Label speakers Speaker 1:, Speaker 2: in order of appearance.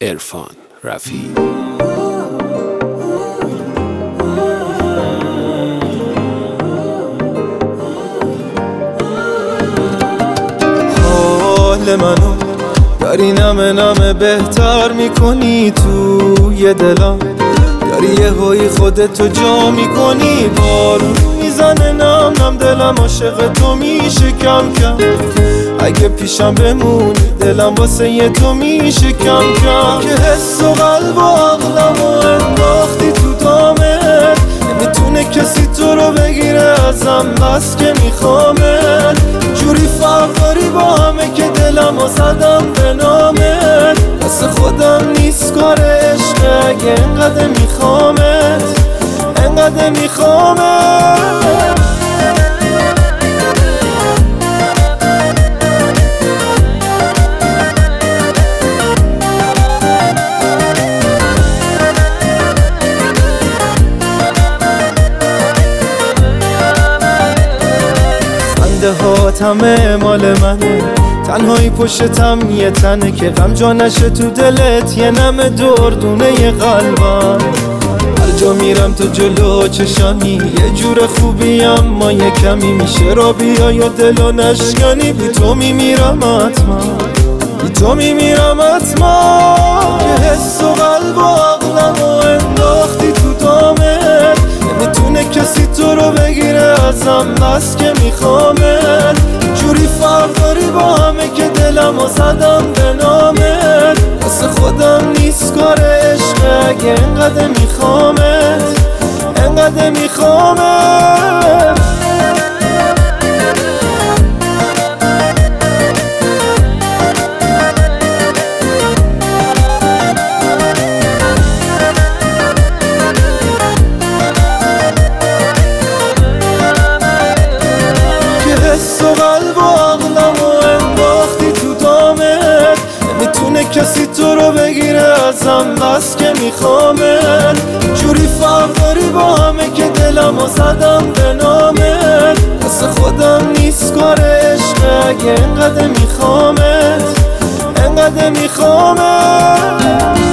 Speaker 1: عرفان رفیعی.
Speaker 2: حال منو داری نمه بهتر میکنی توی دلم، داری یه هایی خودتو جا میکنی. بارون میزنه نم دلم عاشق تو میشه کم کم، اگه پیشم بمونی دلم واسه یه تو میشه کم کم. که حس و قلب و عقلم و انداختی تو دامت، نمیتونه کسی تو رو بگیره ازم بس که میخوامت. جوری فرق داری با همه که دلم و زدم به نامت، دست خودم نیست کار عشق اگه انقدر میخوامت، انقدر میخوامت. هات همه مال منه، تنهایی پشتم یه تنه که غم جا نشه تو دلت، یه نم دردونه قلبم. هر جا میرم تو جلو چشانی، یه جور خوبی اما یه کمی میشه را بیای و دلو نشکنی. بی تو میمیرم حتما، بی تو میمیرم حتما. که حس و قلب و عقلم و انداختی تو دامت، نمیتونه کسی تو رو بگیره ازم بس که میخوامت. جوری فرق داری با همه که دلم و زدم به نامت، واسه خودم نیست کار عشق اگه انقدر میخوامت، انقدر میخوامت. حس و قلب و عقلم و انداختی تو دامت، نمیتونه کسی تو رو بگیره ازم بس که میخوامت. جوری فرق داری با همه که دلم و زدم به نامت، واسه خودم نیست کار عشق اگه انقدر میخوامت، انقدر میخوامت.